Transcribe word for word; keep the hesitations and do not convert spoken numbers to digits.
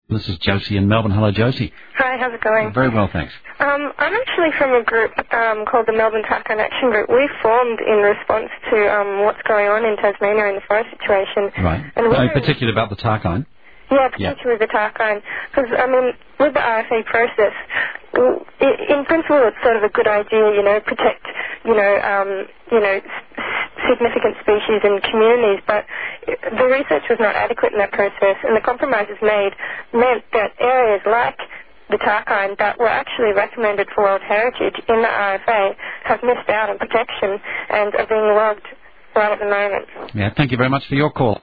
This is Josie in Melbourne. Hello, Josie. Hi, how's it going? Very well, thanks. Um, I'm actually from a group um, called the Melbourne Tarkine Action Group. We formed in response to um, what's going on in Tasmania in the forest situation. Right. And Uh, particularly about the Tarkine. Yeah, particularly yeah. the Tarkine. Because, I mean, with the R F A process, in principle it's sort of a good idea, you know, protect, you know, um, you know, significant species and communities, but the research was not adequate in that process, and the compromises made meant that areas like the Tarkine that were actually recommended for World Heritage in the R F A have missed out on protection and are being logged right at the moment. Yeah, thank you very much for your call.